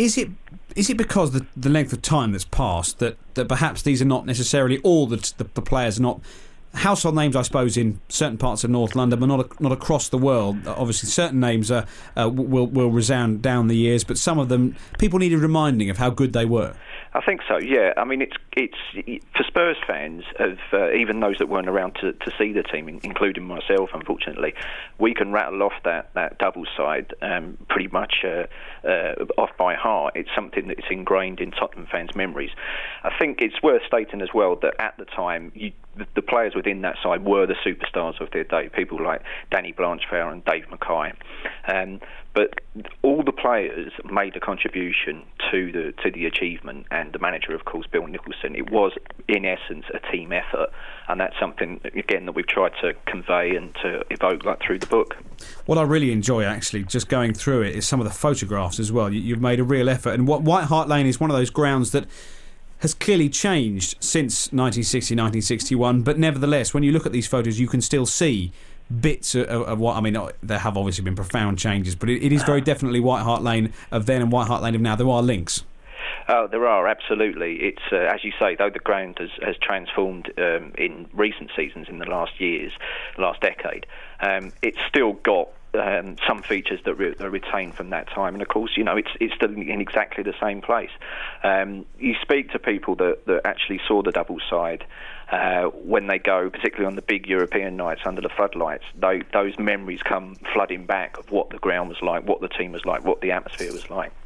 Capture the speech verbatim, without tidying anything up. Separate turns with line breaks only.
is it is it because the the length of time that's passed that, that perhaps these are not necessarily all the, the the players are not household names, I suppose, in certain parts of North London, but not not across the world. Obviously, certain names are, uh, will will resound down the years, but some of them people needed reminding of how good they were.
I think so, yeah. I mean, it's it's for Spurs fans, of uh, even those that weren't around to, to see the team, including myself, unfortunately, we can rattle off that, that double side um, pretty much uh, uh, off by heart. It's something that's ingrained in Tottenham fans' memories. I think it's worth stating as well that at the time, you, the, the players within that side were the superstars of their day, people like Danny Blanchflower and Dave Mackay. Um, but all the players made a contribution to the to the achievement, and the manager, of course, Bill Nicholson. It was, in essence, a team effort, and that's something, again, that we've tried to convey and to evoke like, through the book.
What I really enjoy, actually, just going through it, is some of the photographs as well. You, you've made a real effort, and what White Hart Lane is one of those grounds that has clearly changed since nineteen sixty, nineteen sixty-one, but nevertheless, when you look at these photos, you can still see bits of, of what, I mean, there have obviously been profound changes, but it, it is very definitely White Hart Lane of then and White Hart Lane of now. There are links.
Oh, there are, absolutely. It's uh, as you say, though the ground has, has transformed um, in recent seasons, in the last years, last decade, um, it's still got Um, some features that re- are retained from that time, and of course, you know, it's it's still in exactly the same place. Um, you speak to people that, that actually saw the double side uh, when they go, particularly on the big European nights under the floodlights. They, those memories come flooding back of what the ground was like, what the team was like, what the atmosphere was like.